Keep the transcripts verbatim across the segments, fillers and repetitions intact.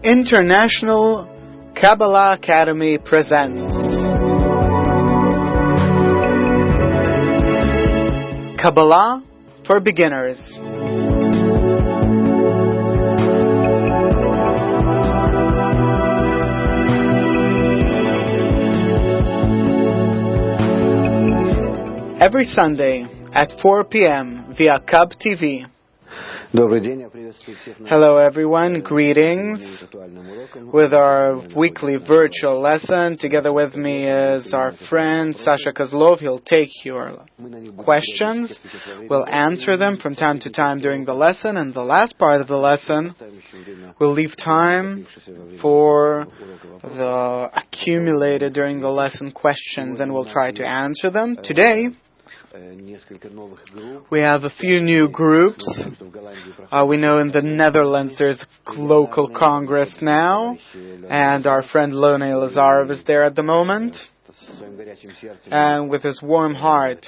International Kabbalah Academy presents Kabbalah for Beginners. Every Sunday at four p.m. via Cub T V. Hello everyone, greetings with our weekly virtual lesson. Together with me is our friend Sasha Kozlov. He'll take your questions. We'll answer them from time to time during the lesson. And the last part of the lesson, we'll leave time for the accumulated during the lesson questions, and we'll try to answer them. Today, we have a few new groups. Uh, we know in the Netherlands there's a local congress now, and our friend Loney Lazarov is there at the moment. And with his warm heart,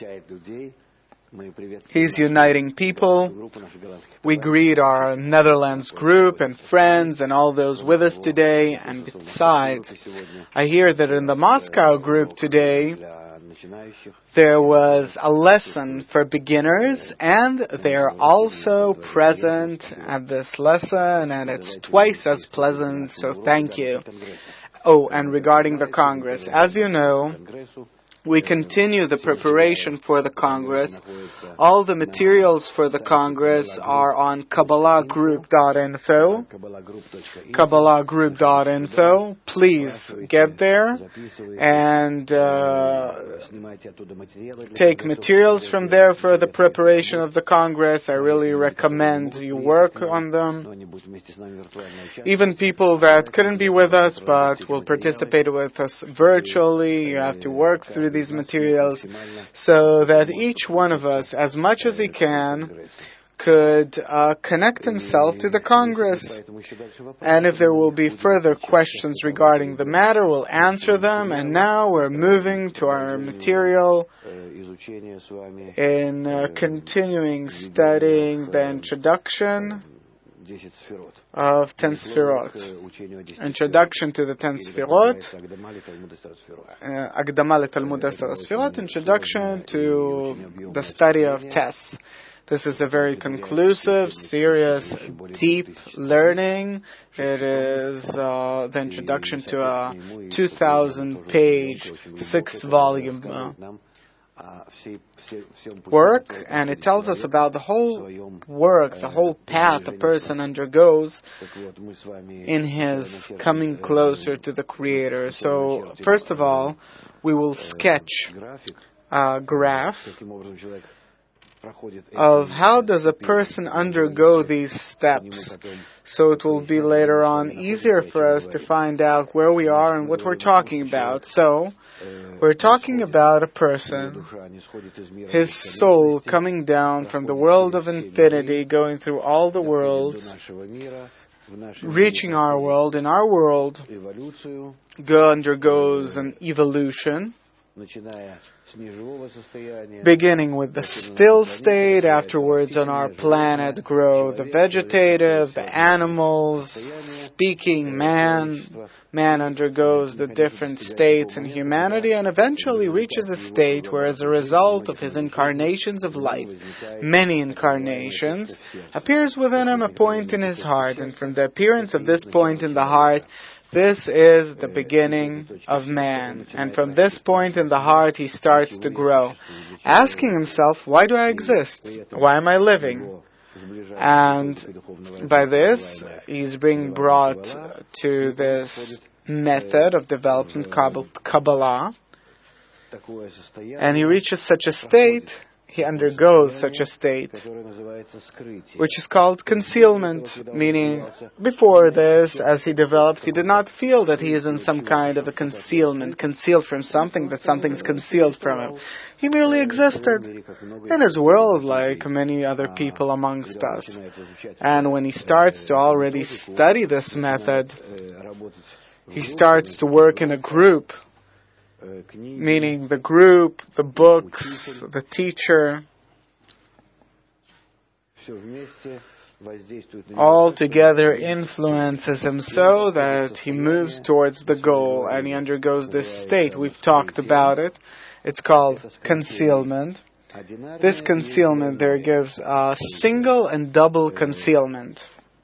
he's uniting people. We greet our Netherlands group and friends and all those with us today. And besides, I hear that in the Moscow group today, there was a lesson for beginners, and they're also present at this lesson, and it's twice as pleasant, so thank you. Oh, and regarding the Congress, as you know, we continue the preparation for the Congress. All the materials for the Congress are on Kabbalah Group dot info. Kabbalah Group dot info. Please get there and uh, take materials from there for the preparation of the Congress. I really recommend you work on them. Even people that couldn't be with us but will participate with us virtually, you have to work through these materials so that each one of us, as much as he can, could uh, connect himself to the Congress. And if there will be further questions regarding the matter, we'll answer them. And now we're moving to our material in uh, continuing studying the introduction of ten Sfirot. Introduction to the ten Sfirot. Akdama leTalmud Asar Sfirot. Introduction to the study of Tes. This is a very conclusive, serious, deep learning. It is uh, the introduction to a two thousand page, six-volume uh, work, and it tells us about the whole work, the whole path a person undergoes in his coming closer to the Creator. So, first of all, we will sketch a graph of how does a person undergo these steps. So it will be later on easier for us to find out where we are and what we're talking about. So, we're talking about a person, his soul coming down from the world of infinity, going through all the worlds, reaching our world. In our world, go undergoes an evolution, beginning with the still state. Afterwards, on our planet grow the vegetative, the animals, speaking man. Man undergoes the different states in humanity and eventually reaches a state where, as a result of his incarnations of life, many incarnations, appears within him a point in his heart. And from the appearance of this point in the heart, this is the beginning of man. And from this point in the heart, he starts to grow, asking himself, why do I exist? Why am I living? And by this, he's being brought to this method of development, Kabbalah, and he reaches such a state, he undergoes such a state, which is called concealment, meaning before this, as he developed, he did not feel that he is in some kind of a concealment, concealed from something, that something's concealed from him. He merely existed in his world like many other people amongst us. And when he starts to already study this method, he starts to work in a group, meaning the group, the books, the teacher, altogether influences him so that he moves towards the goal and he undergoes this state. We've talked about it. It's called concealment. This concealment there gives a single and double concealment.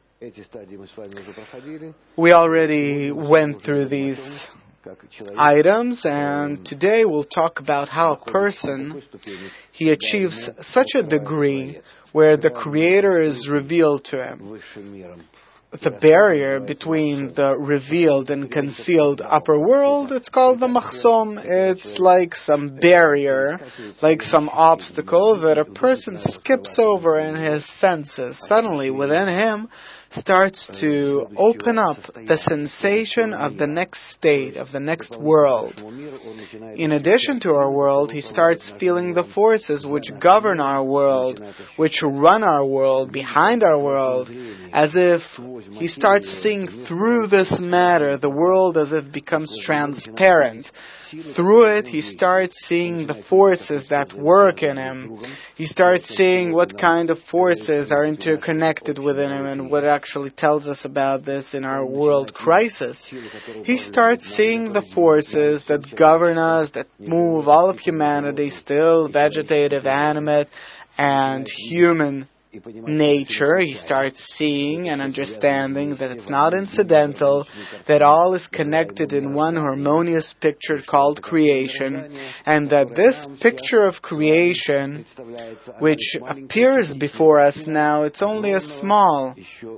We already went through these items, and today we'll talk about how a person, he achieves such a degree where the Creator is revealed to him. The barrier between the revealed and concealed upper world, it's called the machsom. It's like some barrier, like some obstacle that a person skips over in his senses. Suddenly within him starts to open up the sensation of the next state, of the next world. In addition to our world, he starts feeling the forces which govern our world, which run our world, behind our world, as if he starts seeing through this matter, the world as if becomes transparent. Through it, he starts seeing the forces that work in him. He starts seeing what kind of forces are interconnected within him, and what actually tells us about this in our world crisis. He starts seeing the forces that govern us, that move all of humanity, still vegetative, animate, and human nature. He starts seeing and understanding that it's not incidental, that all is connected in one harmonious picture called creation, and that this picture of creation, which appears before us now, it's only a small,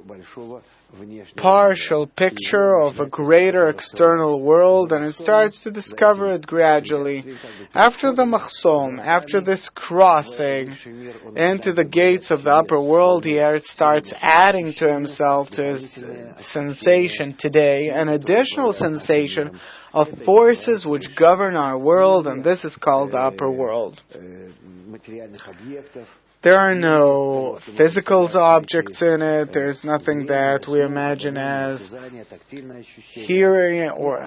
partial picture of a greater external world, and it starts to discover it gradually. After the machsom, after this crossing into the gates of the upper world, he starts adding to himself, to his sensation today, an additional sensation of forces which govern our world, and this is called the upper world. There are no physical objects in it. There's nothing that we imagine as hearing, or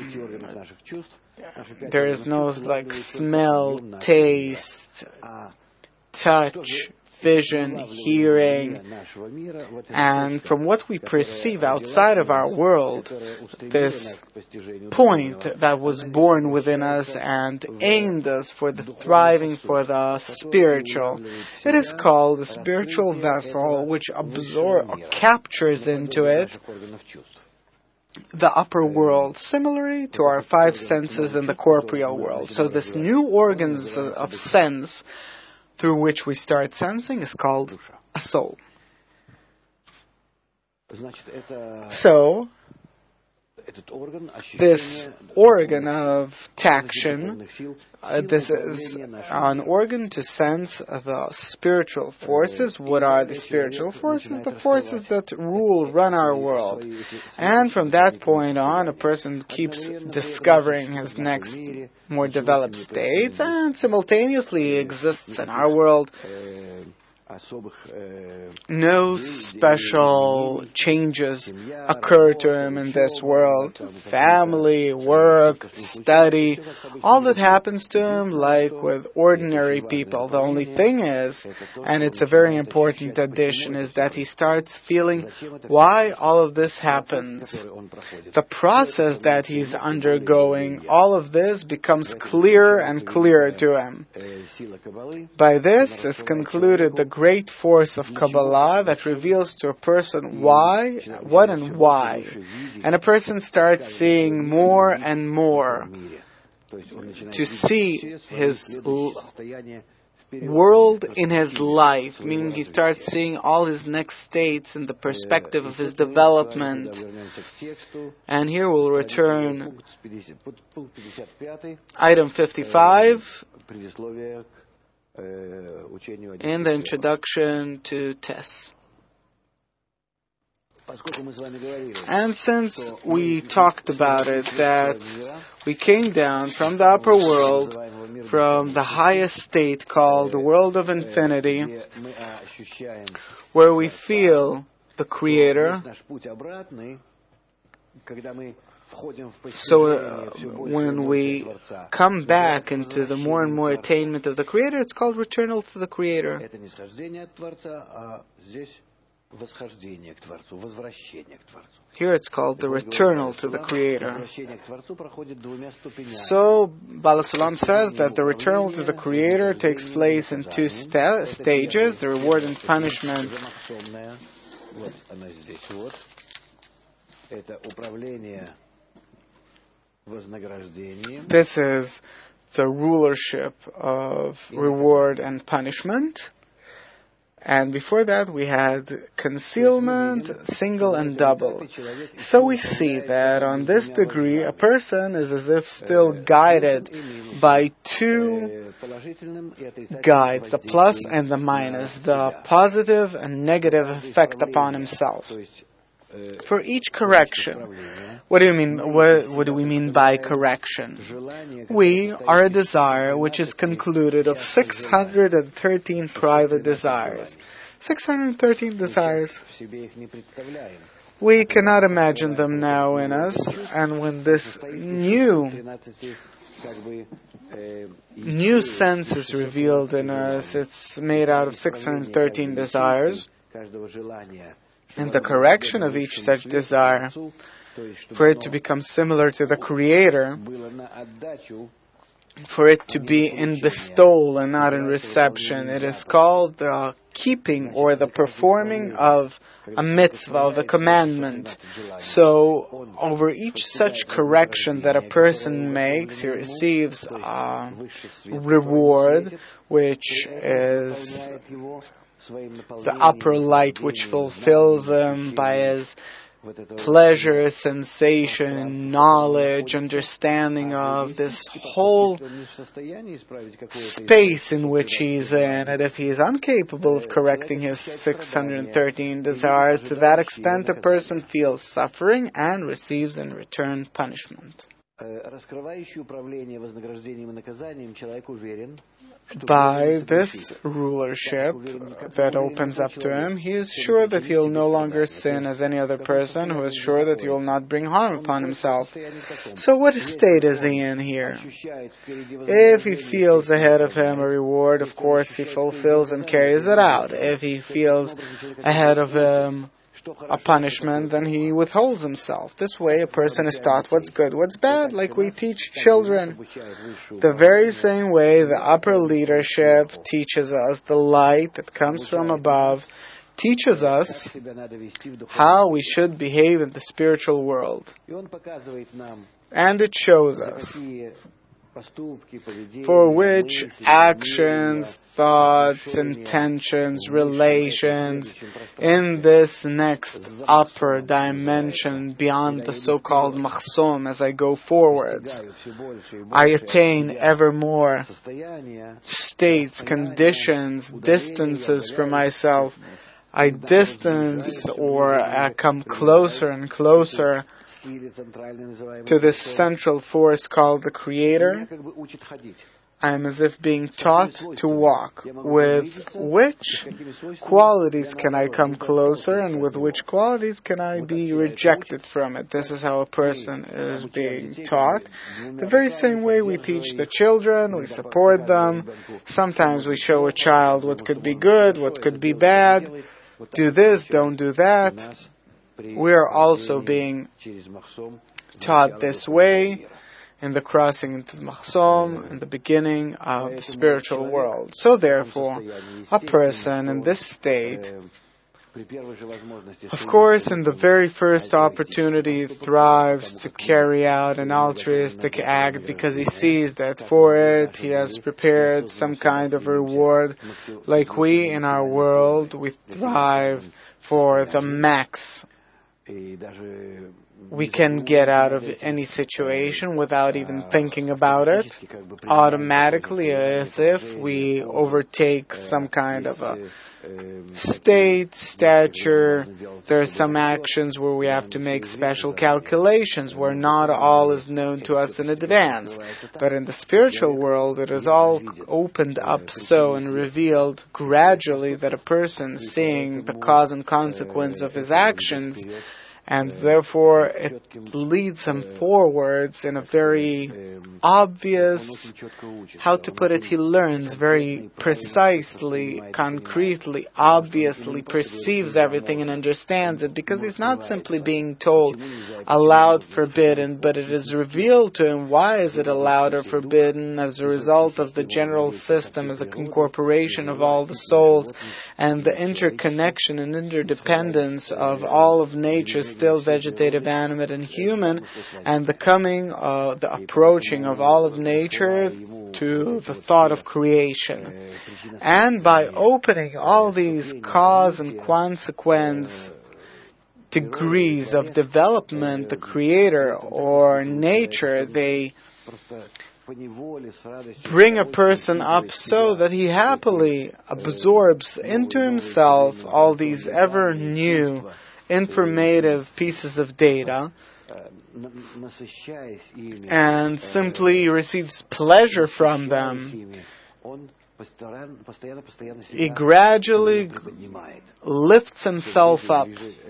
there is no like smell, taste, touch, vision, hearing, and from what we perceive outside of our world, this point that was born within us and aimed us for the thriving, for the spiritual. It is called the spiritual vessel, which absorbs or captures into it the upper world, similarly to our five senses in the corporeal world. So this new organs of sense through which we start sensing is called a soul. So, this organ of taction, uh, this is an organ to sense the spiritual forces. What are the spiritual forces? The forces that rule, run our world. And from that point on, a person keeps discovering his next, more developed states, and simultaneously exists in our world. No special changes occur to him in this world. Family, work, study, all that happens to him like with ordinary people. The only thing is, and it's a very important addition, is that he starts feeling why all of this happens. The process that he's undergoing, all of this becomes clearer and clearer to him. By this is concluded the great force of Kabbalah that reveals to a person why, what and why. And a person starts seeing more and more, to see his l- world in his life, meaning he starts seeing all his next states in the perspective of his development. And here we'll return item fifty-five, in the introduction to Tess. And since we talked about it, that we came down from the upper world, from the highest state called the world of infinity, where we feel the Creator. So uh, when we come back into the more and more attainment of the Creator, it's called return to the Creator. Here it's called the returnal to the Creator. So, Baal HaSulam says that the returnal to the Creator takes place in two sta- stages, the reward and punishment. This is the rulership of reward and punishment. And before that we had concealment, single and double. So we see that on this degree a person is as if still guided by two guides, the plus and the minus, the positive and negative effect upon himself. For each correction, what do you mean? What, what do we mean by correction? We are a desire which is concluded of six hundred thirteen private desires. six hundred thirteen desires. We cannot imagine them now in us, and when this new new sense is revealed in us, it's made out of six hundred thirteen desires. And the correction of each such desire, for it to become similar to the Creator, for it to be in bestowal and not in reception, it is called the keeping or the performing of a mitzvah, of a commandment. So, over each such correction that a person makes, he receives a reward, which is the upper light which fulfills him by his pleasure, sensation, knowledge, understanding of this whole space in which he's in. And if he is incapable of correcting his six hundred thirteen desires, to that extent a person feels suffering and receives in return punishment. By this rulership that opens up to him, he is sure that he will no longer sin as any other person who is sure that he will not bring harm upon himself. So what state is he in here? If he feels ahead of him a reward, of course he fulfills and carries it out. If he feels ahead of him a punishment, then he withholds himself. This way a person is taught what's good, what's bad, like we teach children. The very same way the upper leadership teaches us the light that comes from above, teaches us how we should behave in the spiritual world. And it shows us for which actions, thoughts, intentions, relations in this next upper dimension beyond the so-called machsom, as I go forwards, I attain ever more states, conditions, distances for myself. I distance or I come closer and closer to this central force called the Creator. I am as if being taught to walk. With which qualities can I come closer, and with which qualities can I be rejected from it? This is how a person is being taught. The very same way we teach the children, we support them. Sometimes we show a child what could be good, what could be bad. Do this, don't do that. We are also being taught this way in the crossing into the Machsom, in the beginning of the spiritual world. So therefore, a person in this state, of course, in the very first opportunity, thrives to carry out an altruistic act because he sees that for it he has prepared some kind of reward. Like we in our world, we thrive for the max we can get out of any situation without even thinking about it, automatically, as if we overtake some kind of a state, stature. There are some actions where we have to make special calculations, where not all is known to us in advance. But in the spiritual world, it is all opened up so and revealed gradually that a person, seeing the cause and consequence of his actions, And therefore, it leads him forwards in a very obvious, how to put it, he learns very precisely, concretely, obviously, perceives everything and understands it, because he's not simply being told, allowed, forbidden, but it is revealed to him. Why is it allowed or forbidden? As a result of the general system, as a incorporation of all the souls, and the interconnection and interdependence of all of nature, still vegetative, animate, and human, and the coming, uh, the approaching of all of nature to the thought of creation. And by opening all these cause and consequence degrees of development, the Creator or nature, they bring a person up so that he happily absorbs into himself all these ever new informative pieces of data and simply receives pleasure from them. He gradually lifts himself up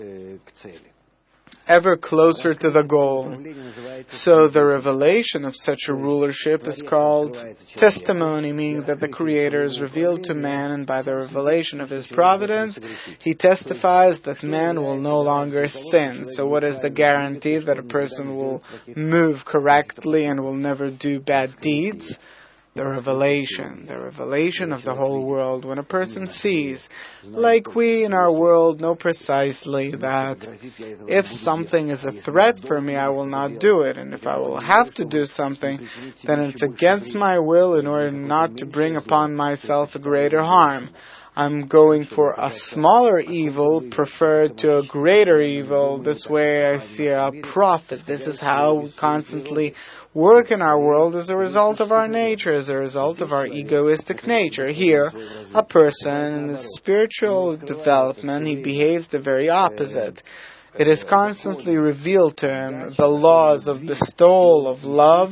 ever closer to the goal. So the revelation of such a rulership is called testimony, meaning that the Creator is revealed to man, and by the revelation of His providence, He testifies that man will no longer sin. So what is the guarantee that a person will move correctly and will never do bad deeds? The revelation, the revelation of the whole world. When a person sees, like we in our world know precisely that if something is a threat for me, I will not do it. And if I will have to do something, then it's against my will in order not to bring upon myself a greater harm. I'm going for a smaller evil preferred to a greater evil. This way I see a profit. This is how we constantly work in our world as a result of our nature, as a result of our egoistic nature. Here, a person in his spiritual development, he behaves the very opposite. It is constantly revealed to him the laws of bestowal of love,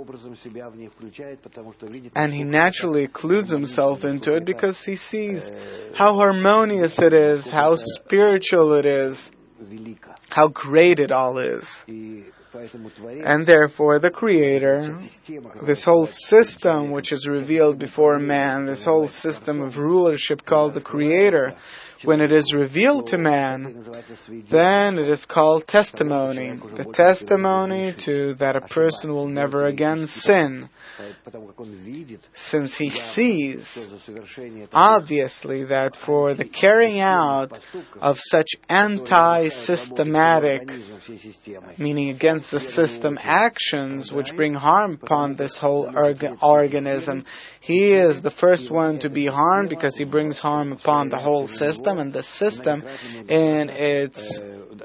and he naturally includes himself into it because he sees how harmonious it is, how spiritual it is, how great it all is. And therefore the Creator, this whole system which is revealed before man, this whole system of rulership called the Creator, when it is revealed to man, then it is called testimony. The testimony to that a person will never again sin. Since he sees, obviously, that for the carrying out of such anti-systematic, meaning against the system, actions which bring harm upon this whole orga- organism, he is the first one to be harmed because he brings harm upon the whole system, and the system in its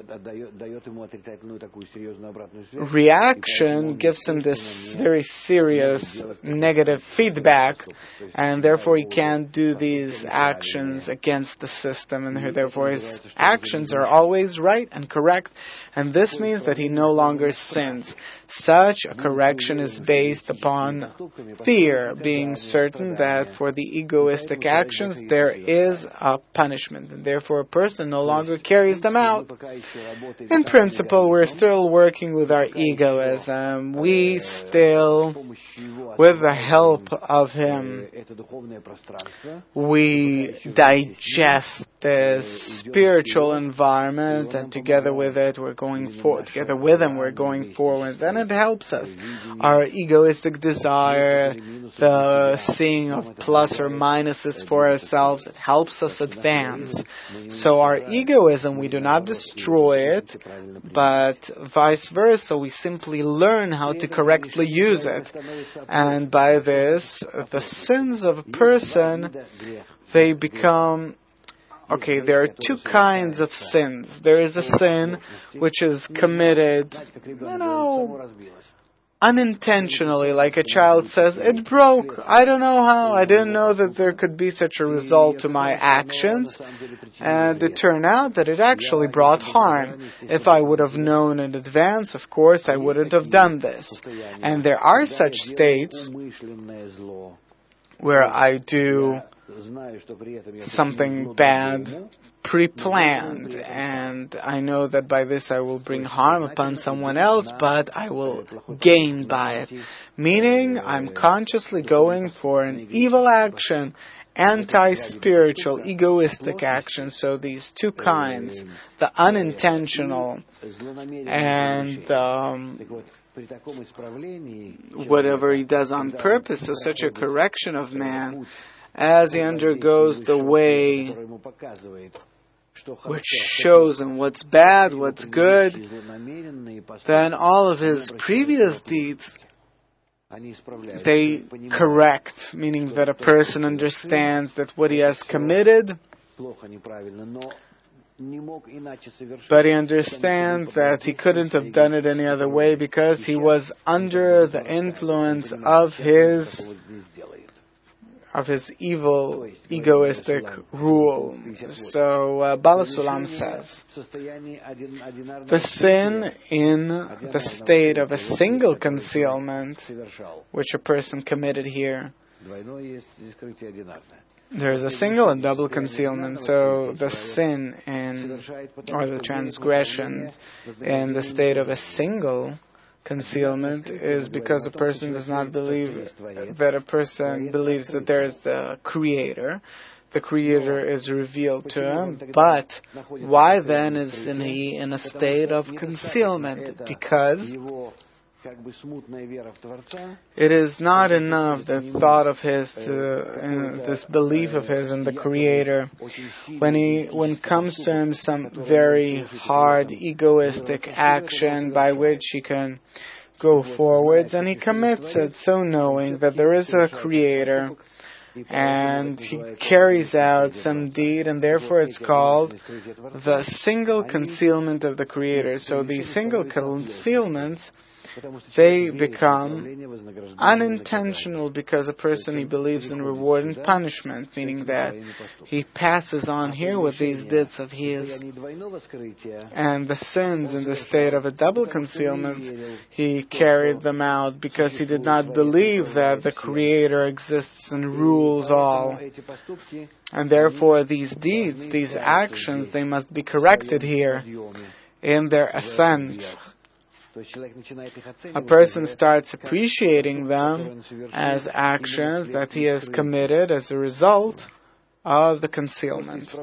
reaction gives him this very serious negative feedback, and therefore he can't do these actions against the system, and therefore his actions are always right and correct, and this means that he no longer sins. Such a correction is based upon fear, being certain that for the egoistic actions there is a punishment, and therefore a person no longer carries them out. In principle, we're still working with our egoism. We still, with the help of Him, we digest this spiritual environment, and together with it, we're going forward. Together with Him, we're going forward, and it helps us. Our egoistic desire, the seeing of plus or minuses for ourselves, it helps us advance. So our egoism, we do not destroy it, but vice versa, we simply learn how to correctly use it. And by this, the sins of a person, they become... Okay, there are two kinds of sins. There is a sin which is committed, you know, unintentionally, like a child says, it broke, I don't know how, I didn't know that there could be such a result to my actions, and it turned out that it actually brought harm. If I would have known in advance, of course, I wouldn't have done this. And there are such states where I do something bad pre-planned, and I know that by this I will bring harm upon someone else, but I will gain by it. Meaning, I'm consciously going for an evil action, anti-spiritual, egoistic action. So these two kinds, the unintentional and um, whatever he does on purpose, so such a correction of man, as he undergoes the way which shows him what's bad, what's good, then all of his previous deeds, they correct, meaning that a person understands that what he has committed, but he understands that he couldn't have done it any other way because he was under the influence of his of his evil, egoistic rule. So uh, Bala Sulam says, the sin in the state of a single concealment, which a person committed here, there is a single and double concealment. So the sin in, or the transgression in the state of a single concealment is because a person does not believe that a person believes that there is the Creator. The Creator is revealed to him, but why then is he in a state of concealment? Because it is not enough the thought of his, to, uh, this belief of his in the Creator. When he, when comes to him some very hard, egoistic action by which he can go forwards, and he commits it, so knowing that there is a Creator, and he carries out some deed, and therefore it's called the single concealment of the Creator. So these single concealments, they become unintentional because a person, he believes in reward and punishment, meaning that he passes on here with these deeds of his. And the sins in the state of a double concealment, he carried them out because he did not believe that the Creator exists and rules all. And therefore these deeds, these actions, they must be corrected here in their ascent. A person starts appreciating them as actions that he has committed as a result of the concealment.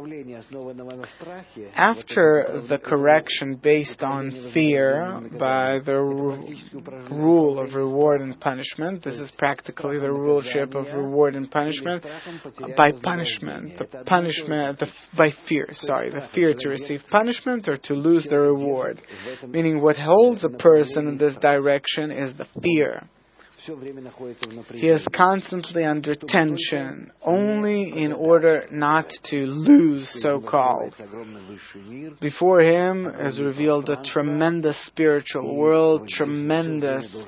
After the correction based on fear by the r- rule of reward and punishment, this is practically the ruleship of reward and punishment, by punishment, the punishment, the, by fear, sorry, the fear to receive punishment or to lose the reward. Meaning what holds a person in this direction is the fear. He is constantly under tension, only in order not to lose, so-called. Before him is revealed a tremendous spiritual world, tremendous,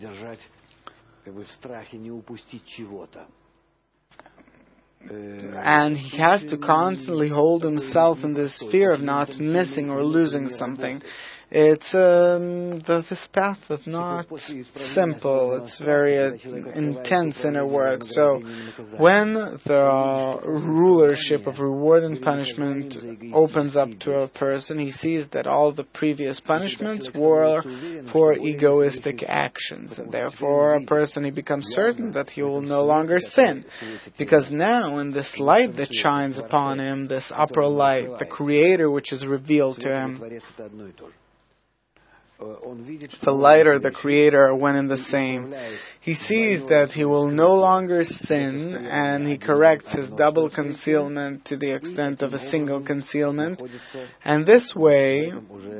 and he has to constantly hold himself in this fear of not missing or losing something. It's um, the, this path is not simple. It's very uh, intense inner work. So when the rulership of reward and punishment opens up to a person, he sees that all the previous punishments were for egoistic actions. And therefore, a person, he becomes certain that he will no longer sin. Because now, in this light that shines upon him, this upper light, the Creator which is revealed to him, the light or the Creator are one and the same. He sees that he will no longer sin, and he corrects his double concealment to the extent of a single concealment. And this way,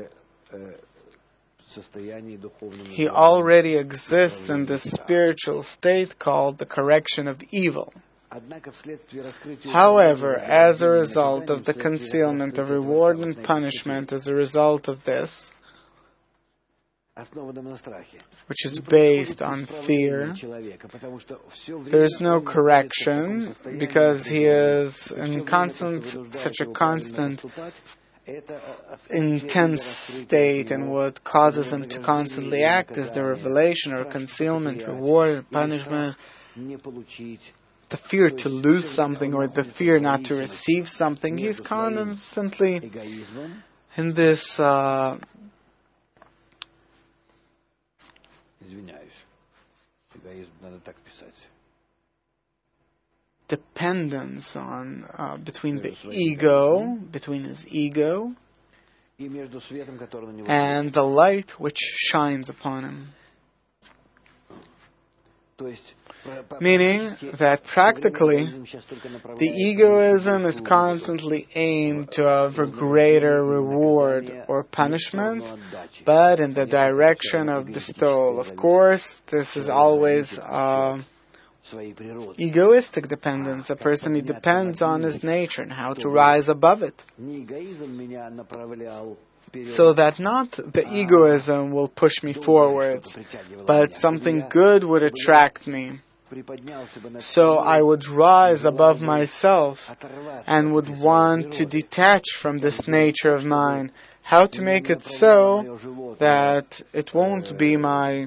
he already exists in this spiritual state called the correction of evil. However, as a result of the concealment of reward and punishment, as a result of this, which is based on fear, there is no correction because he is in constant, such a constant, intense state, and what causes him to constantly act is the revelation or concealment, reward, punishment, the fear to lose something or the fear not to receive something. He's constantly in this uh, dependence on uh, between the ego, between his ego and the light which shines upon him. Meaning that practically the egoism is constantly aimed to have a greater reward or punishment, but in the direction of bestowal. Of course, this is always uh, egoistic dependence. A person, he depends on his nature and how to rise above it. So that not the egoism will push me forwards, but something good would attract me. So I would rise above myself and would want to detach from this nature of mine. How to make it so that it won't be my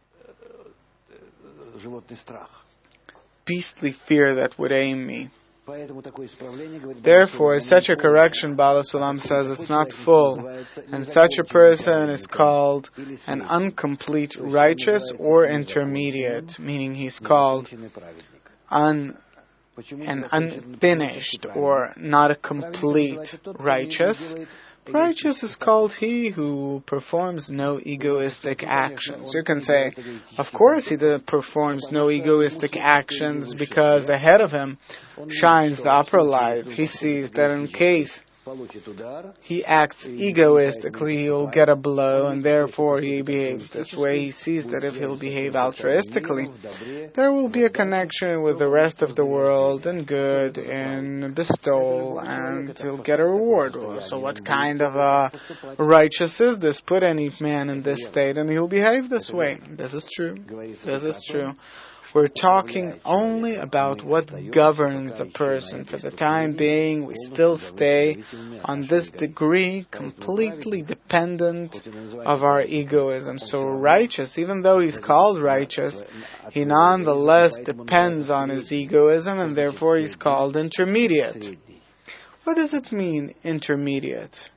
beastly fear that would aim me. Therefore, such a correction, Bala Sulam says, it's not full, and such a person is called an incomplete righteous or intermediate, meaning he's called un, an unfinished or not a complete righteous. Righteous is called he who performs no egoistic actions. You can say, of course he performs no egoistic actions because ahead of him shines the upper light. He sees that in case he acts egoistically, he will get a blow, and therefore he behaves this way. He sees that if he'll behave altruistically, there will be a connection with the rest of the world and good and bestowal, and he'll get a reward. So what kind of a righteous is this? Put any man in this state and he'll behave this way. This is true. This is true. We're talking only about what governs a person. For the time being, we still stay on this degree completely dependent of our egoism. So righteous, even though he's called righteous, he nonetheless depends on his egoism, and therefore he's called intermediate. What does it mean, intermediate?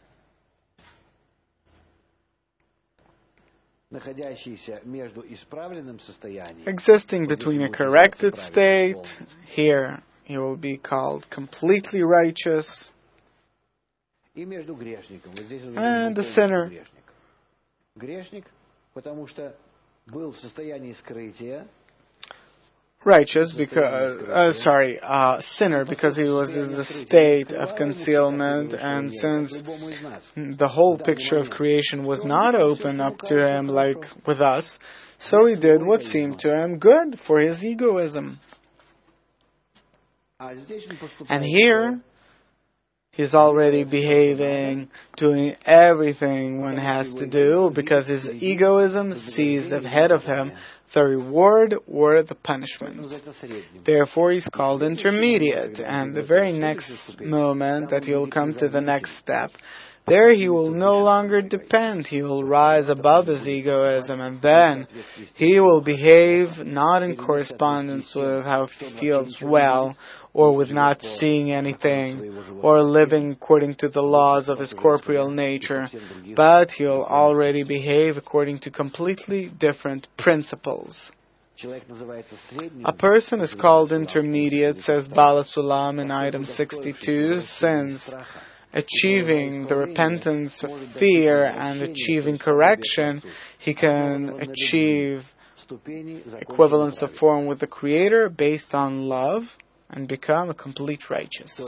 Existing between a corrected state, here he will be called completely righteous, and the sinner. Righteous because, uh, sorry, uh, sinner because he was in the state of concealment, and since the whole picture of creation was not open up to him like with us, so he did what seemed to him good for his egoism. And here, he's already behaving, doing everything one has to do because his egoism sees ahead of him the reward or the punishment. Therefore, he's called intermediate. And the very next moment that he'll come to the next step, there he will no longer depend. He will rise above his egoism, and then he will behave not in correspondence with how he feels well, or with not seeing anything, or living according to the laws of his corporeal nature, but he'll already behave according to completely different principles. A person is called intermediate, says Bala Sulam in item sixty-two, since achieving the repentance of fear and achieving correction, he can achieve equivalence of form with the Creator based on love, and become a complete righteous.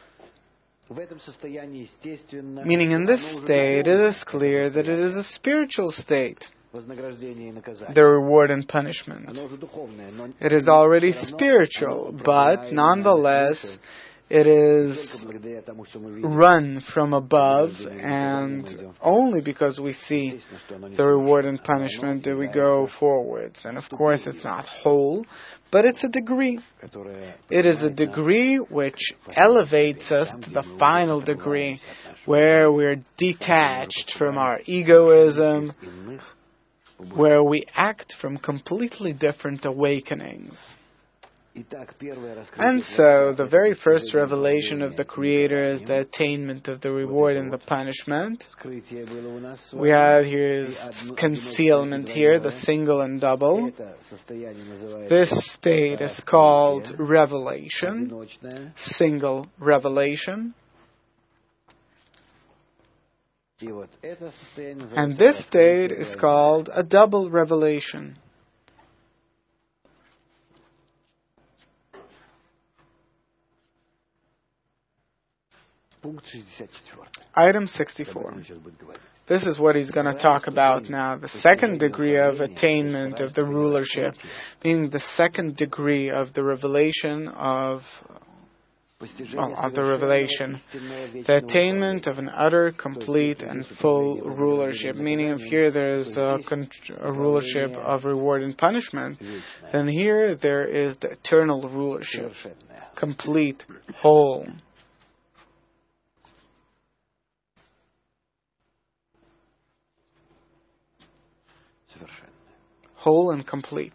Meaning in this state, it is clear that it is a spiritual state, the reward and punishment. It is already spiritual, but nonetheless, it is run from above, and only because we see the reward and punishment do we go forwards. And of course, it's not whole, but it's a degree. It is a degree which elevates us to the final degree, where we're detached from our egoism, where we act from completely different awakenings. And so, the very first revelation of the Creator is the attainment of the reward and the punishment. We have here concealment here, the single and double. This state is called revelation, single revelation. And this state is called a double revelation. Item sixty-four. This is what he's going to talk about now. The second degree of attainment of the rulership, meaning the second degree of the revelation of, well, of the revelation. The attainment of an utter, complete, and full rulership. Meaning if here there is a, a rulership of reward and punishment, then here there is the eternal rulership. Complete, whole. Whole and complete.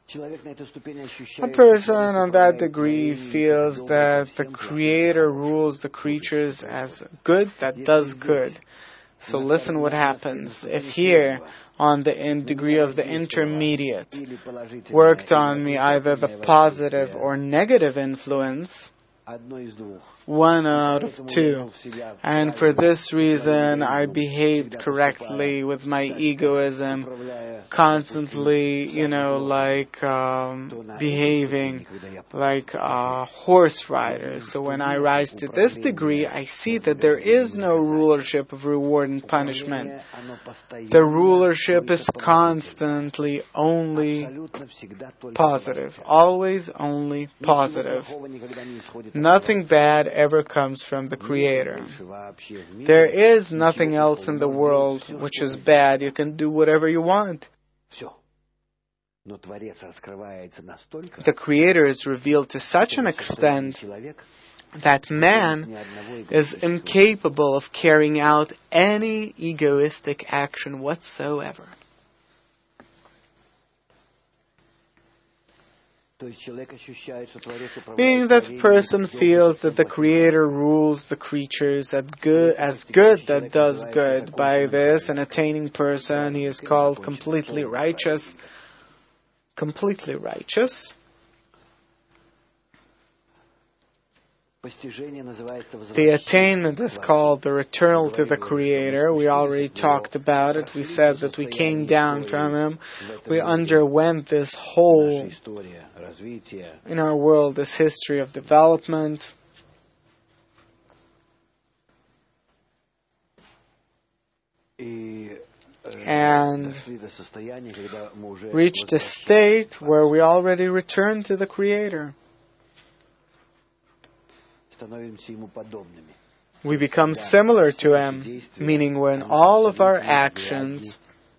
A person on that degree feels that the Creator rules the creatures as good that does good. So listen what happens. If here, on the in degree of the intermediate, worked on me either the positive or negative influence, one out of two. And for this reason, I behaved correctly with my egoism, constantly, you know, like um, behaving like a horse rider. So when I rise to this degree, I see that there is no rulership of reward and punishment. The rulership is constantly only positive, always only positive. Nothing bad ever comes from the Creator. There is nothing else in the world which is bad. You can do whatever you want. The Creator is revealed to such an extent that man is incapable of carrying out any egoistic action whatsoever. Meaning that the person feels that the Creator rules the creatures as good, as good that does good. By this, an attaining person, he is called completely righteous. Completely righteous. The attainment is called the return to the Creator. We already talked about it. We said that we came down from Him. We underwent this whole, in our world, this history of development. And reached a state where we already returned to the Creator. We become similar to Him, meaning when all of our actions,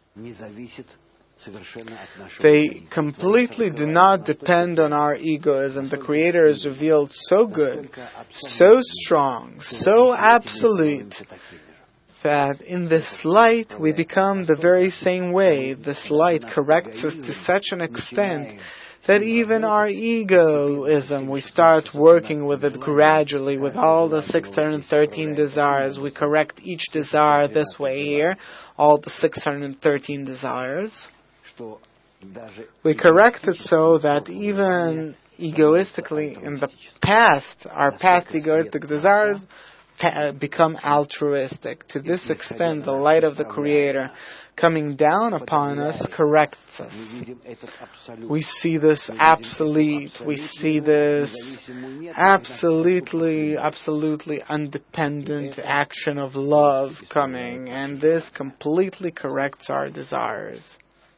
they completely do not depend on our egoism. The Creator is revealed so good, so strong, so absolute, that in this light we become the very same way. This light corrects us to such an extent that even our egoism, we start working with it gradually, with all the six hundred thirteen desires. We correct each desire this way here, all the six hundred thirteen desires. We correct it so that even egoistically in the past, our past egoistic desires become altruistic. To this extent, the light of the Creator coming down upon us corrects us. We see this absolute, we see this absolutely, absolutely independent action of love coming, and this completely corrects our desires.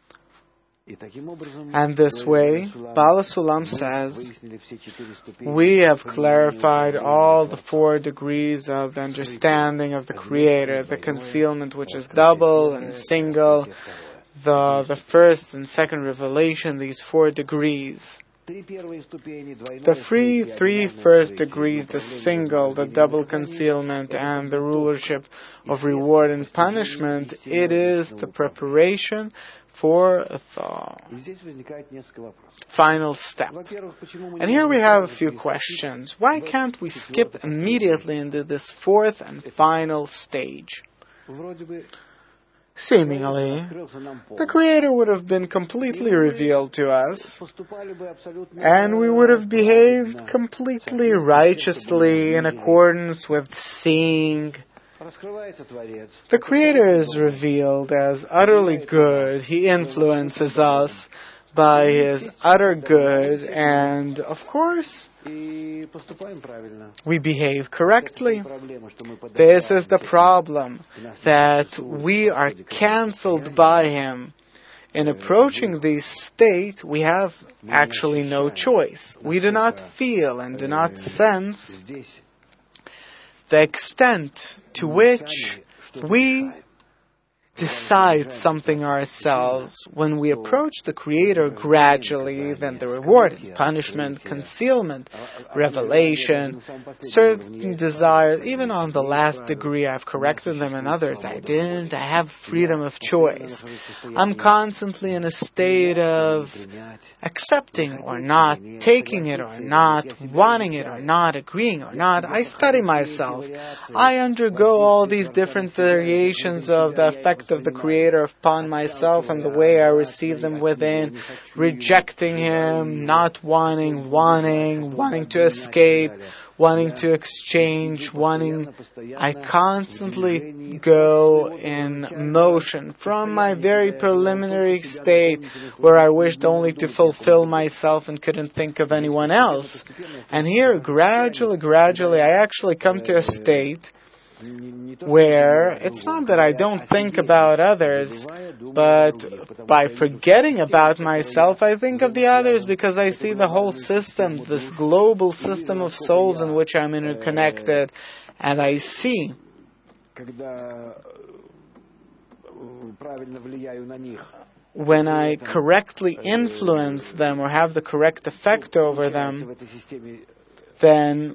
And this way, Bala Sulam says, we have clarified all the four degrees of the understanding of the Creator, the concealment which is double and single, the, the first and second revelation, these four degrees. The free three first degrees, the single, the double concealment, and the rulership of reward and punishment, it is the preparation for the final step. And here we have a few questions. Why can't we skip immediately into this fourth and final stage? Seemingly, the Creator would have been completely revealed to us, and we would have behaved completely righteously in accordance with seeing. The Creator is revealed as utterly good. He influences us by His utter good, and of course, we behave correctly. This is the problem, that we are cancelled by Him. In approaching this state, we have actually no choice. We do not feel and do not sense the extent to which we decide something ourselves. When we approach the Creator gradually, then the reward, punishment, concealment, revelation, certain desires, even on the last degree I've corrected them and others I didn't, I have freedom of choice. I'm constantly in a state of accepting or not, taking it or not, wanting it or not, agreeing or not. I study myself. I undergo all these different variations of the effect of the Creator upon myself and the way I receive them within, rejecting Him, not wanting, wanting, wanting to escape, wanting to exchange, wanting. I constantly go in motion from my very preliminary state where I wished only to fulfill myself and couldn't think of anyone else. And here, gradually, gradually, I actually come to a state where it's not that I don't think about others, but by forgetting about myself, I think of the others because I see the whole system, this global system of souls in which I'm interconnected, and I see when I correctly influence them or have the correct effect over them, then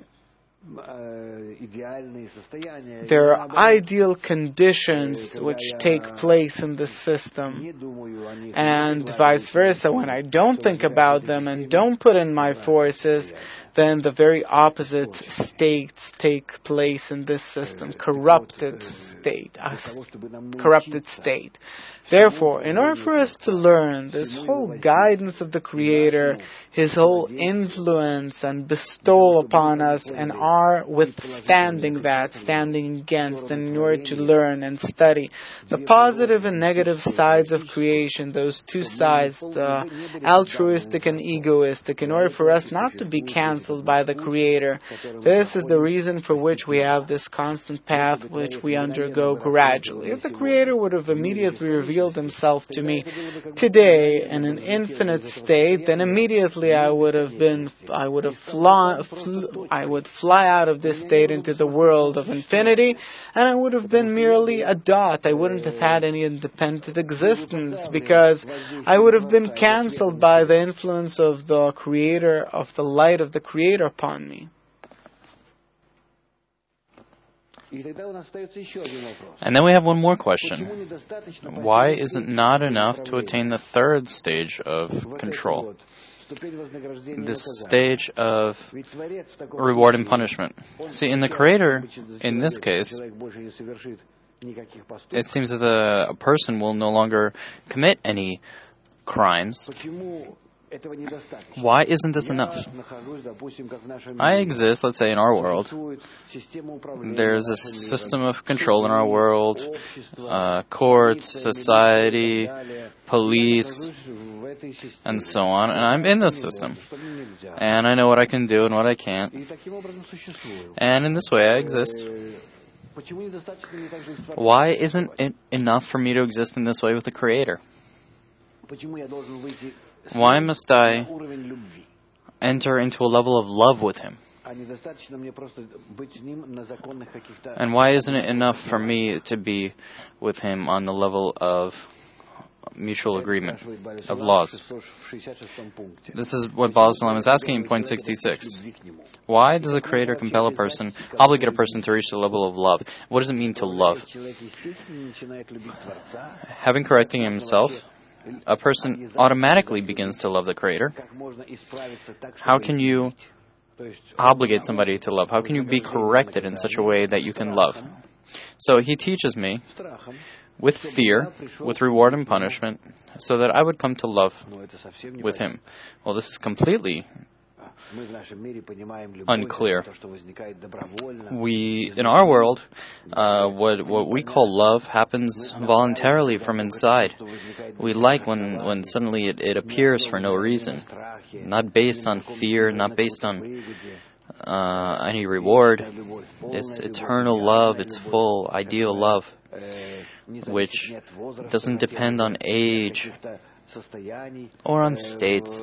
there are ideal conditions which take place in the system, and vice versa. When I don't think about them and don't put in my forces, then the very opposite states take place in this system, corrupted state, a corrupted state. Therefore, in order for us to learn this whole guidance of the Creator, His whole influence and bestowal upon us, and our withstanding that, standing against, and in order to learn and study the positive and negative sides of creation, those two sides, the altruistic and egoistic, in order for us not to be cancelled by the Creator, this is the reason for which we have this constant path which we undergo gradually. If the Creator would have immediately revealed Himself to me today in an infinite state, then immediately I would have been, I would have fly, fl- I would fly out of this state into the world of infinity, and I would have been merely a dot. I wouldn't have had any independent existence because I would have been cancelled by the influence of the Creator, of the light of the Creator upon me. And then we have one more question. Why is it not enough to attain the third stage of control? This stage of reward and punishment. See, in the Creator, in this case, it seems that the, a person will no longer commit any crimes. Why isn't this enough? I exist, let's say, in our world. There's a system of control in our world, uh, courts, society, police, and so on, and I'm in this system. And I know what I can do and what I can't. And in this way I exist. Why isn't it enough for me to exist in this way with the Creator? Why must I enter into a level of love with Him? And why isn't it enough for me to be with Him on the level of mutual agreement of laws. This is what Baal Salam is asking in point sixty-six. Why does a creator compel a person, obligate a person to reach the level of love? What does it mean to love? Having correcting himself, a person automatically begins to love the creator. How can you obligate somebody to love? How can you be corrected in such a way that you can love? So he teaches me with fear, with reward and punishment, so that I would come to love with him. Well, this is completely unclear. We, in our world, uh, what what we call love happens voluntarily from inside. We like when, when suddenly it, it appears for no reason, not based on fear, not based on uh, any reward. It's eternal love, it's full, ideal love, which doesn't depend on age or on states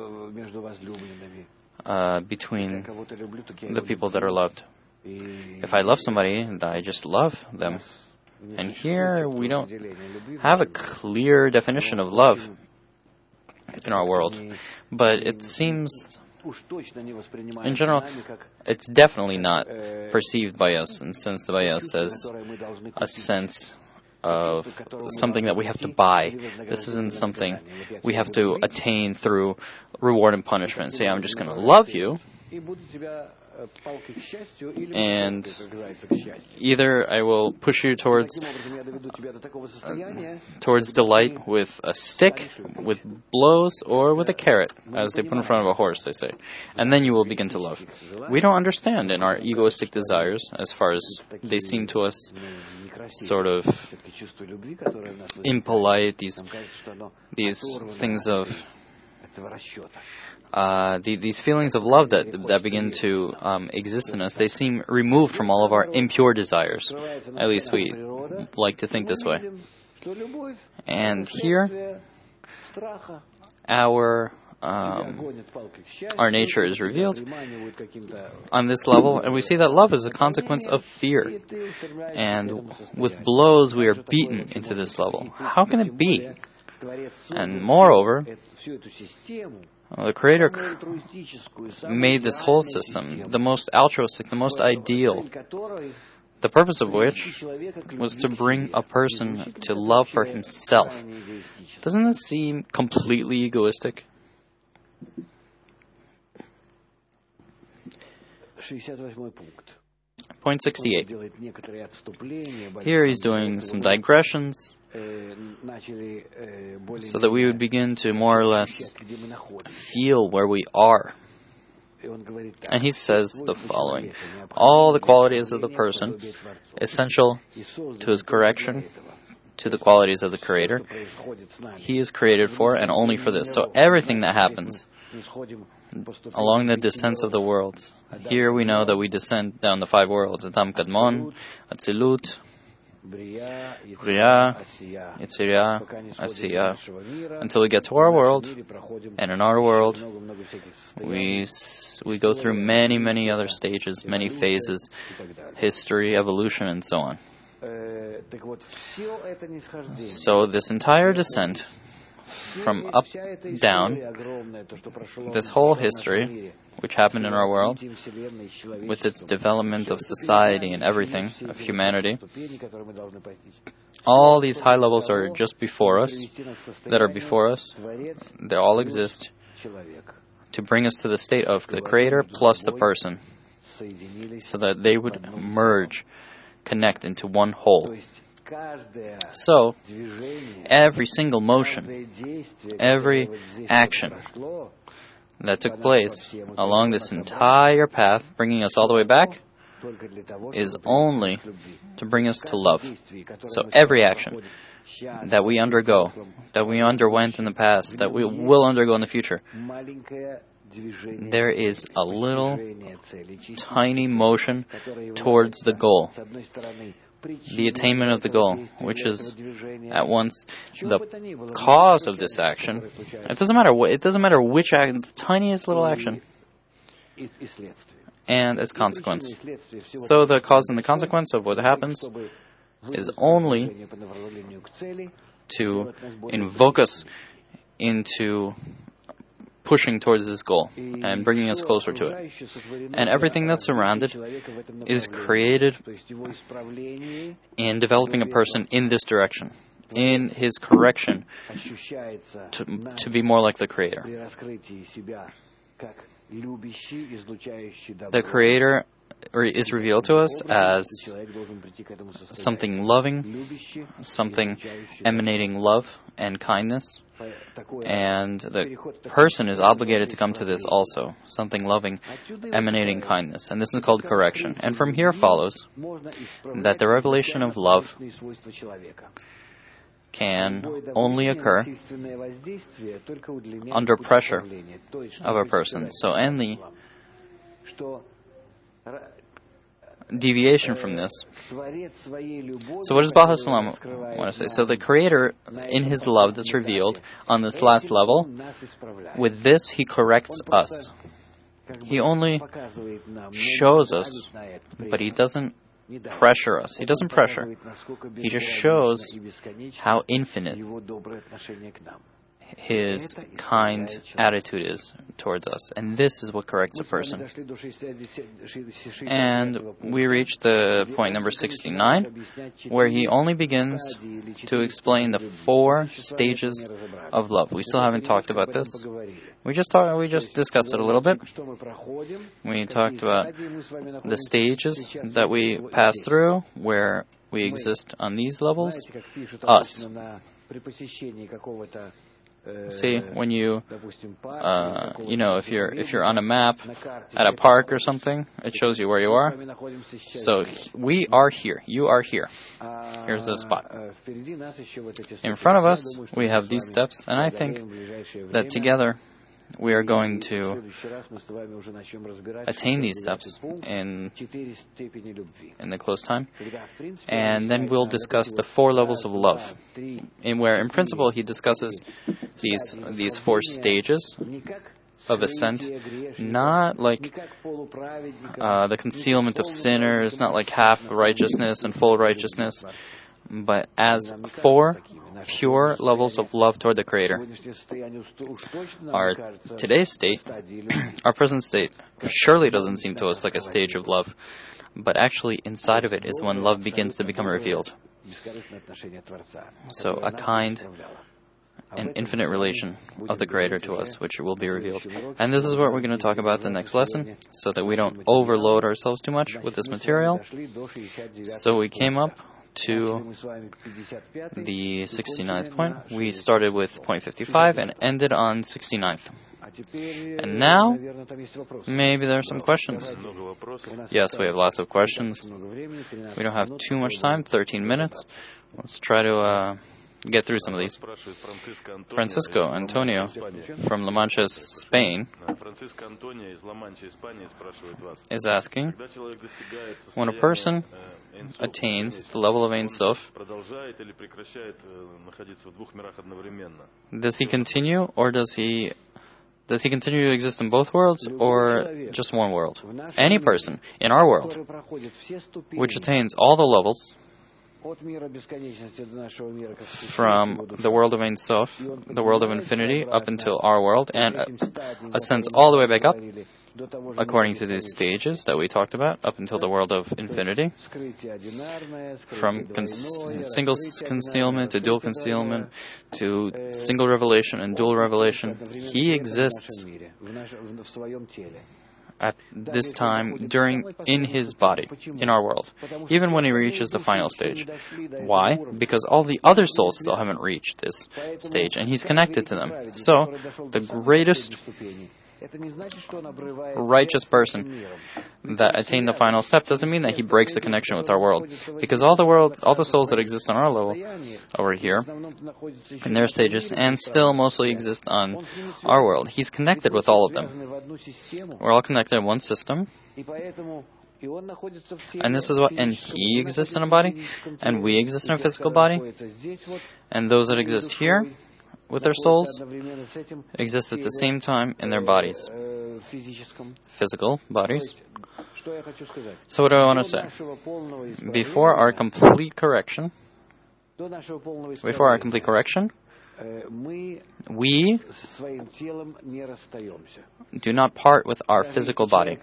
uh, between the people that are loved. If I love somebody, I just love them. And here we don't have a clear definition of love in our world. But it seems, in general, it's definitely not perceived by us and sensed by us as a sense of something that we have to buy. This isn't something we have to attain through reward and punishment. Say, I'm just going to love you, and either I will push you towards uh, towards delight with a stick, with blows, or with a carrot, as they put in front of a horse, they say. And then you will begin to love. We don't understand in our egoistic desires, as far as they seem to us sort of impolite, these, these things of Uh, the, these feelings of love that that begin to um, exist in us, they seem removed from all of our impure desires. At least we like to think this way. And here, our um, our nature is revealed on this level, and we see that love is a consequence of fear. And with blows, we are beaten into this level. How can it be? And moreover, the Creator made this whole system, the most altruistic, the most ideal, the purpose of which was to bring a person to love for himself. Doesn't this seem completely egoistic? Point sixty-eight. Here he's doing some digressions, so that we would begin to more or less feel where we are. And he says the following: all the qualities of the person, essential to his correction, to the qualities of the Creator, he is created for and only for this. So everything that happens along the descents of the worlds, here we know that we descend down the five worlds: Adam Kadmon, Atzilut, Bria, Yetzirah, Asiya, until we get to our world. And in our world, we we go through many, many other stages, many phases, history, evolution, and so on. So this entire descent from up down, this whole history which happened in our world, with its development of society and everything, of humanity, all these high levels are just before us, that are before us. They all exist to bring us to the state of the Creator plus the person, so that they would merge, connect into one whole. So, every single motion, every action that took place along this entire path, bringing us all the way back, is only to bring us to love. So every action that we undergo, that we underwent in the past, that we will undergo in the future, there is a little tiny motion towards the goal, the attainment of the goal, which is at once the cause of this action. It doesn't matter what, it doesn't matter which action, the tiniest little action, and its consequence. So the cause and the consequence of what happens is only to invoke us into pushing towards this goal and bringing us closer to it. And everything that's surrounded is created in developing a person in this direction, in his correction to, to be more like the Creator. The Creator is revealed to us as something loving, something emanating love and kindness, and the person is obligated to come to this also, something loving, emanating kindness, and this is called correction. And from here follows that the revelation of love can only occur under pressure of a person. So any deviation from this. So what does Baha Salam want to say? So the Creator, in His love that's revealed on this last level, with this He corrects us. He only shows us, but He doesn't pressure us. He doesn't pressure. He just shows how infinite His kind attitude is towards us. And this is what corrects a person. And we reach the point number sixty-nine, where he only begins to explain the four stages of love. We still haven't talked about this. We just talk, we just discussed it a little bit. We talked about the stages that we pass through, where we exist on these levels. Us. See, when you, uh, you know, if you're if you're on a map at a park or something, it shows you where you are. So we are here. You are here. Here's the spot. In front of us, we have these steps, and I think that together we are going to attain these steps in, in the close time. And then we'll discuss the four levels of love, in where, in principle, he discusses these these four stages of ascent, not like uh, the concealment of sinners, not like half righteousness and full righteousness, but as four pure levels of love toward the Creator. Our today's state, our present state, surely doesn't seem to us like a stage of love, but actually inside of it is when love begins to become revealed. So a kind and infinite relation of the Creator to us, which will be revealed. And this is what we're going to talk about the next lesson, so that we don't overload ourselves too much with this material. So we came up to the sixty-ninth point. We started with point fifty-five and ended on sixty-ninth. And now, maybe there are some questions. Yes, we have lots of questions. We don't have too much time, thirteen minutes. Let's try to uh, get through some of these. Francisco Antonio from La Mancha, Spain, is asking, when a person attains the level of Ein Sof, does he continue, or does he does he continue to exist in both worlds, or just one world? Any person in our world which attains all the levels from the world of Ein Sof, the world of infinity, up until our world, and uh, ascends all the way back up, according to these stages that we talked about, up until the world of infinity, from cons- single concealment to dual concealment to single revelation and dual revelation. He exists at this time during in his body, in our world, even when he reaches the final stage. Why? Because all the other souls still haven't reached this stage, and he's connected to them. So, the greatest righteous person that attained the final step doesn't mean that he breaks the connection with our world, because all the world, all the souls that exist on our level over here in their stages and still mostly exist on our world, he's connected with all of them. We're all connected in one system. And this is what, and he exists in a body, and we exist in a physical body, and those that exist here with their souls exist at the same time in their bodies, physical bodies. So what do I want to say? Before our complete correction, before our complete correction, we do not part with our physical body.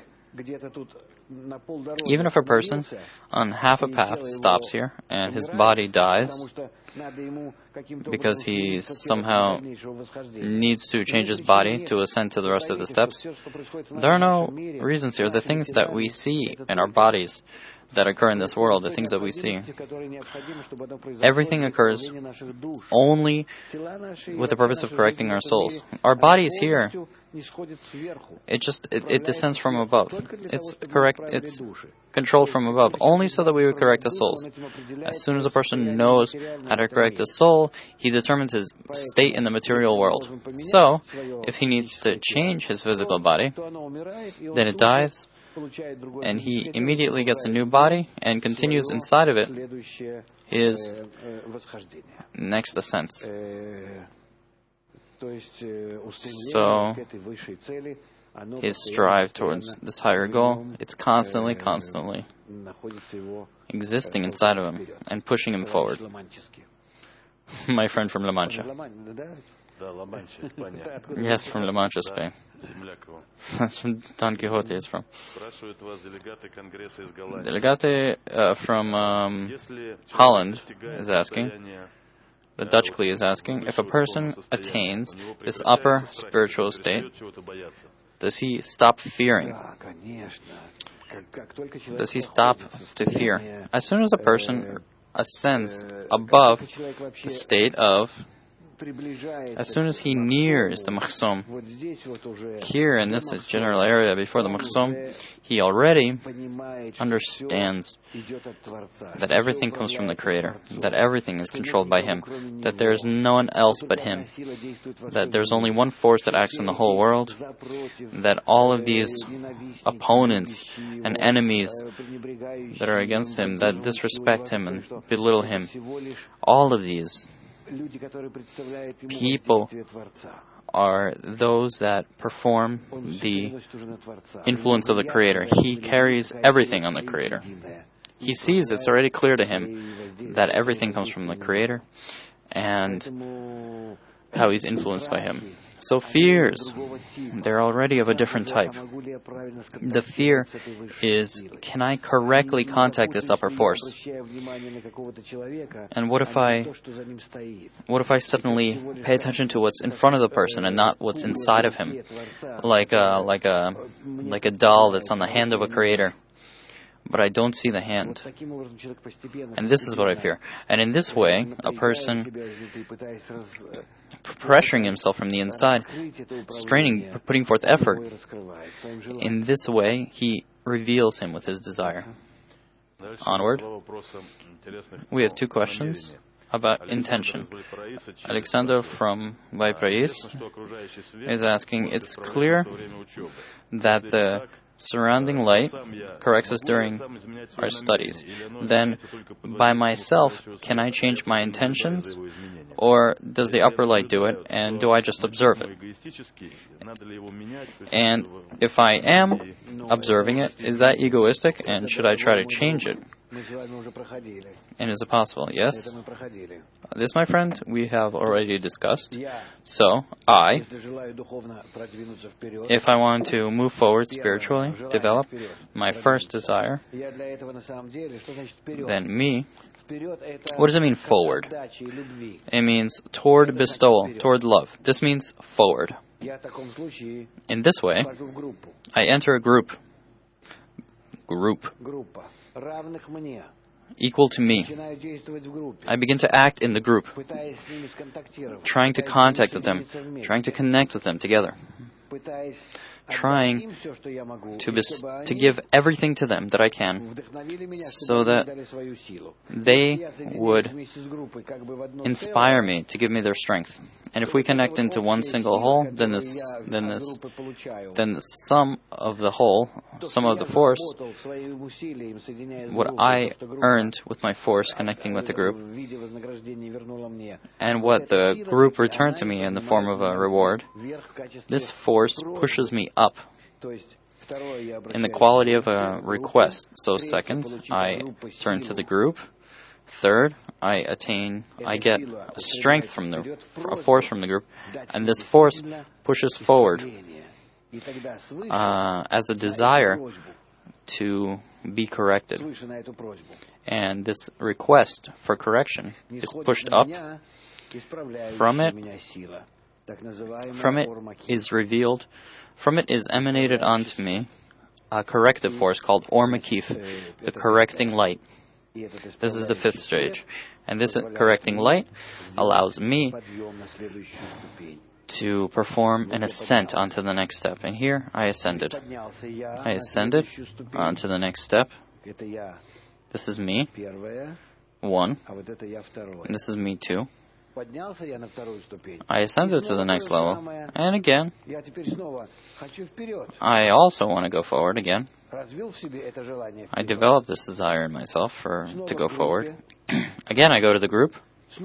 Even if a person on half a path stops here and his body dies because he somehow needs to change his body to ascend to the rest of the steps, there are no reasons here. The things that we see in our bodies that occur in this world, the things that we see, everything occurs only with the purpose of correcting our souls. Our body is here. It just it, it descends from above. It's correct. It's controlled from above, only so that we would correct the souls. As soon as a person knows how to correct the soul, he determines his state in the material world. So, if he needs to change his physical body, then it dies, and he immediately gets a new body and continues inside of it his next ascent. So, his strive towards this higher goal, it's constantly, constantly existing inside of him and pushing him forward. My friend from La Mancha. Yes, from La Mancha, Spain. That's from Don Quixote is from. Delegate uh, from um, Holland is asking, the Dutch Klee is asking, if a person attains this upper spiritual state, does he stop fearing? Does he stop to fear? As soon as a person ascends above the state of, as soon as he nears the Makhsum, here in this general area before the Makhsum, he already understands that everything comes from the Creator, that everything is controlled by Him, that there is no one else but Him, that there's only one force that acts in the whole world, that all of these opponents and enemies that are against Him, that disrespect Him and belittle Him, all of these people are those that perform the influence of the Creator. He carries everything on the Creator. He sees, it's already clear to him that everything comes from the Creator and how he's influenced by Him. So fears, they're already of a different type. The fear is, can I correctly contact this upper force? And what if I, what if I suddenly pay attention to what's in front of the person and not what's inside of him, like a like a like a doll that's on the hand of a Creator, but I don't see the hand. And this is what I fear. And in this way, a person pressuring himself from the inside, straining, putting forth effort, in this way, he reveals him with his desire. Onward. We have two questions about intention. Alexander from Vaiprais is asking, it's clear that the surrounding light corrects us during our studies. Then, by myself, can I change my intentions? Or does the upper light do it, and do I just observe it? And if I am observing it, is that egoistic, and should I try to change it? And is it possible? Yes. This, my friend, we have already discussed. So, I, if I want to move forward spiritually, develop my first desire, then me, what does it mean, forward? It means toward bestowal, toward love. This means forward. In this way, I enter a group. Group. Equal to me. I begin to act in the group, trying to contact with them, trying to connect with them together, trying to bes- to give everything to them that I can, so that they would inspire me to give me their strength. And if we connect into one single whole, then this, then this, then the sum of the whole, sum of the force, what I earned with my force connecting with the group, and what the group returned to me in the form of a reward, this force pushes me up in the quality of a request. So second, I turn to the group. Third, I attain, I get a strength from the, a force from the group, and this force pushes forward uh, as a desire to be corrected. And this request for correction is pushed up. From it, from it is revealed, from it is emanated onto me a corrective force called Or Makif, the correcting light. This is the fifth stage. And this correcting light allows me to perform an ascent onto the next step. And here I ascended. I ascended onto the next step. This is me, one. And this is me, two. I ascended to the next level. And again, I also want to go forward again. I develop this desire in myself for to go forward. Again, I go to the group.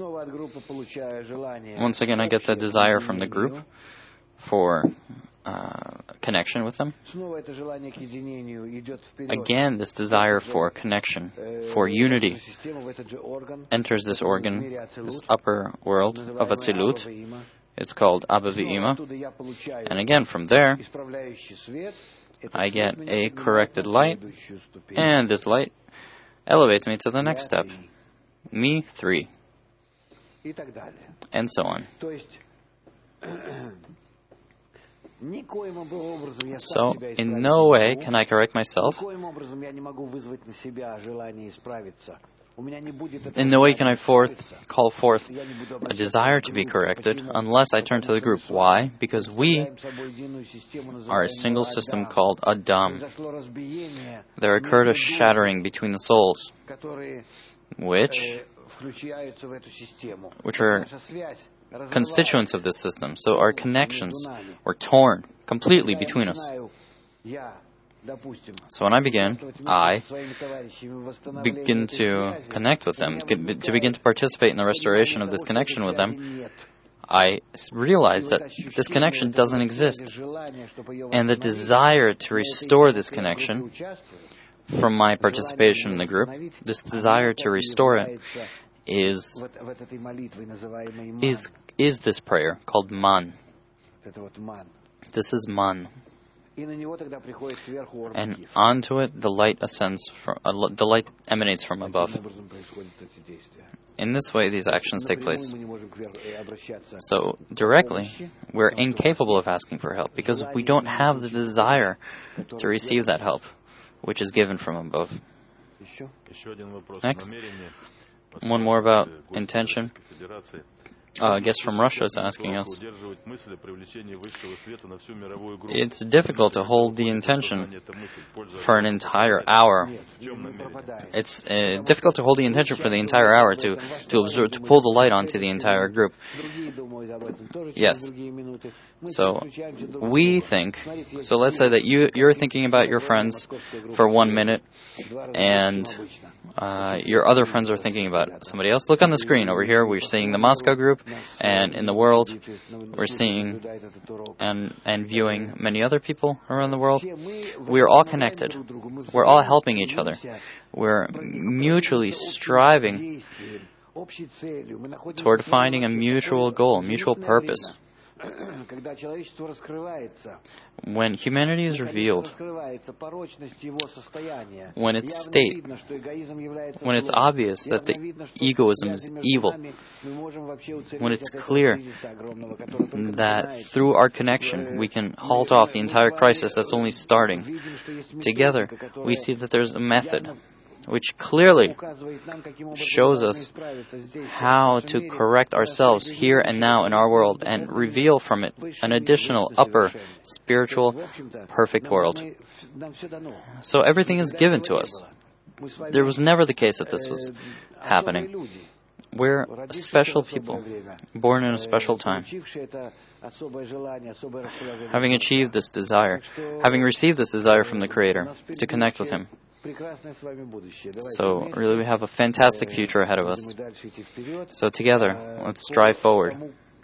Once again, I get the desire from the group for uh, connection with them. Again, this desire for connection, for unity, enters this organ, this upper world of Atzilut. It's called Abba V'Ima. And again, from there, I get a corrected light, and this light elevates me to the next step. Me, three. And so on. So, in no way can I correct myself. In no way can I forth, call forth a desire to be corrected unless I turn to the group. Why? Because we are a single system called Adam. There occurred a shattering between the souls, which, which are constituents of this system. So our connections were torn completely between us. So when I begin, I begin to connect with them, to begin to participate in the restoration of this connection with them, I realize that this connection doesn't exist. And the desire to restore this connection from my participation in the group, this desire to restore it, is, is, is this prayer called Man. This is Man. And onto it, the light ascends from, uh, the light emanates from above. In this way, these actions take place. So, directly, we're incapable of asking for help because we don't have the desire to receive that help, which is given from above. Next, one more about intention. Uh, a guest from Russia is asking us. It's difficult to hold the intention for an entire hour. It's uh, difficult to hold the intention for the entire hour to to observe, to pull the light onto the entire group. Yes. So we think. So let's say that you you're thinking about your friends for one minute, and uh, your other friends are thinking about somebody else. Look on the screen over here. We're seeing the Moscow group, and in the world, we're seeing and and viewing many other people around the world. We're all connected. We're all helping each other. We're mutually striving toward finding a mutual goal, mutual purpose. When humanity is revealed, when it's state, when it's obvious that the egoism is evil, when it's clear that through our connection we can halt off the entire crisis that's only starting, together we see that there's a method which clearly shows us how to correct ourselves here and now in our world and reveal from it an additional upper spiritual perfect world. So everything is given to us. There was never the case that this was happening. We're special people, born in a special time. Having achieved this desire, having received this desire from the Creator to connect with Him. So, really, we have a fantastic future ahead of us. So, together, let's strive forward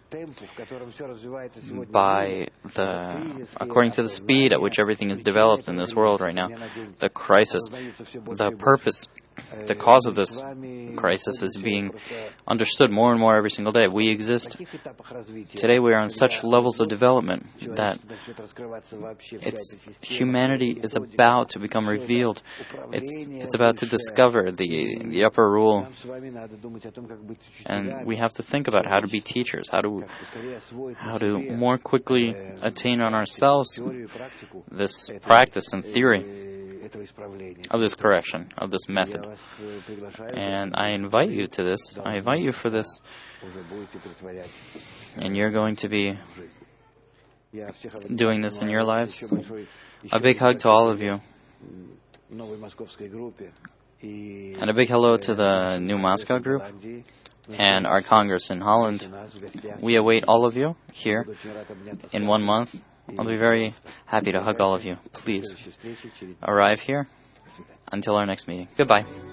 by the, according to the speed at which everything is developed in this world right now, the crisis, the purpose the cause of this crisis is being understood more and more every single day. We exist. Today we are on such levels of development that it's, humanity is about to become revealed. It's, it's about to discover the, the upper rule. And we have to think about how to be teachers, how to, how to more quickly attain on ourselves this practice and theory of this correction, of this method. And I invite you to this. I invite you for this. And you're going to be doing this in your lives. A big hug to all of you. And a big hello to the New Moscow group and our Congress in Holland. We await all of you here in one month. I'll be very happy to hug all of you. Please arrive here until our next meeting. Goodbye.